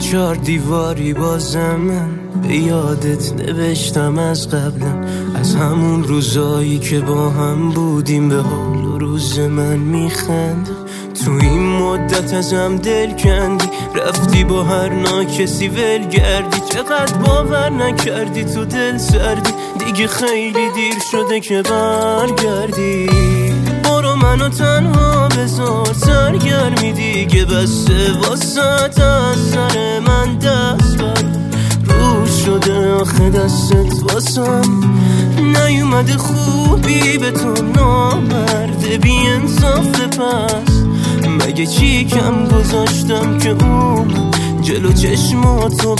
4 دیواری بازم من به یادت نوشتم از قبلم، از همون روزایی که با هم بودیم به حال و روز من میخندم. تو این مدت ازم دل کندی، رفتی با هر ناکسی ولگردی، چقدر باور نکردی تو دل سردی، دیگه خیلی دیر شده که برگردی. برو منو تنها بذار سرگرمی دیگه بسته واسه از سر من دست بر رو شده آخه دستت واسم نیومده خوبی به تو نامرده بی انصاف پس مگه چی کم گذاشتم که اومد جلو چشماتو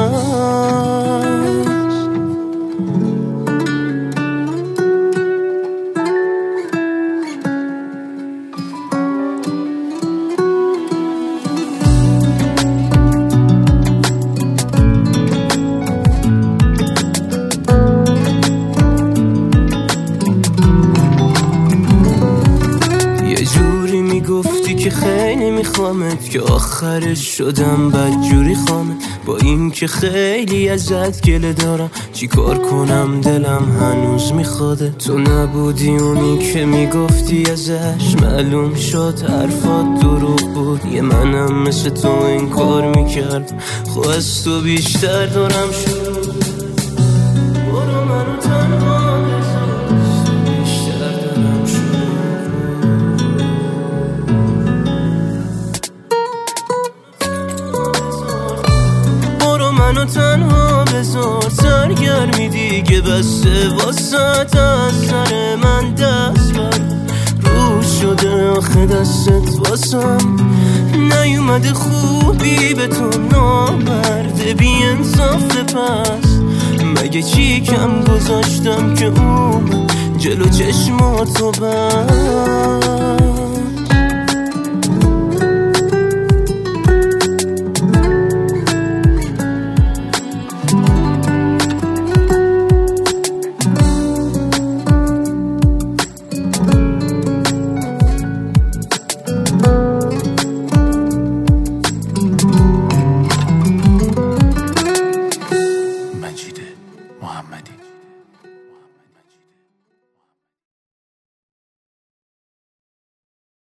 بس. گفتی که خیلی میخوامت که آخرش شدم بدجوری خامت، با این که خیلی ازت گله دارم چی کار کنم دلم هنوز میخواده. تو نبودی اونی که میگفتی ازش معلوم شد حرفات دروغ بود، یه منم مثل تو این کار میکرد خب از تو بیشتر دارم شروع. برو منو تنها بذار بیشتر دارم منو تنها بذار سرگرمی دیگه بسته واسه از سر من دست بر رو شده آخه دستت واسم نیومده خوبی به تو نامرده بی انصاف پس مگه چی کم گذاشتم که اومد جلو چشماتو بس.